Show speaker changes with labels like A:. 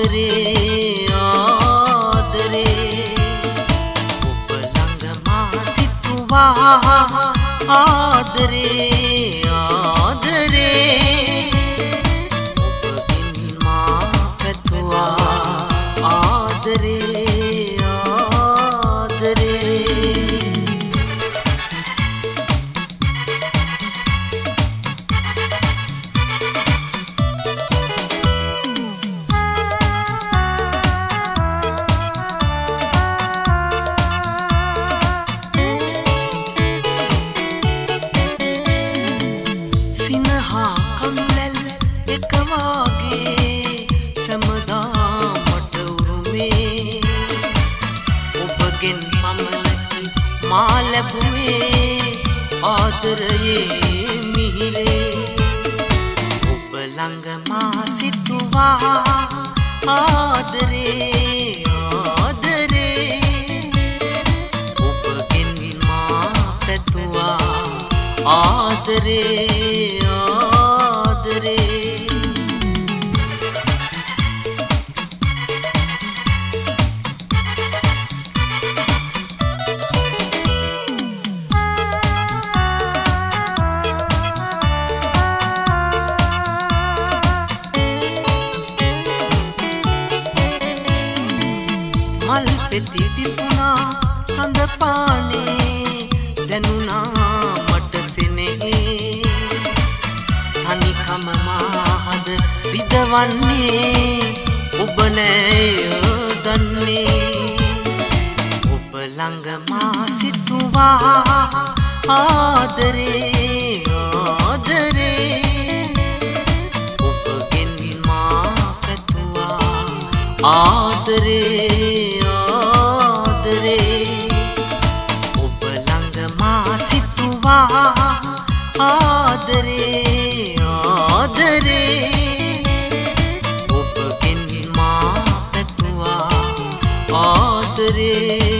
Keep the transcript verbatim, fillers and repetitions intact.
A: ආදරේ ආදරේ ඔබ ළඟ මා සිතුවා ආදරේ ආදරේ ඔබකින් මා පැතුවා ආදරේ ආදරේ මා ලැබුවේ ආදරයේ මිහිරේ ඔබ ළඟ මා සිතුවා ආදරේ ආදරේ ඔබගෙන් මා පැතුවා ආදරේ ආදරේ මල් පෙති විපුණා සඳ පානේ දැනුණා මට සෙනෙහේ තනිකම මාහද විදවන්නේ ඔබ නෑය දන්නේ ඔබ ළඟ මා සිතුවා ආදරේ ආදරේ ඔබගෙන් මා පැතුවා ආදරේ ඔබ ළඟ මා සිතුවා ආදරේ ආදරේ ඔබගෙන් මා පැතුවා ආදරේ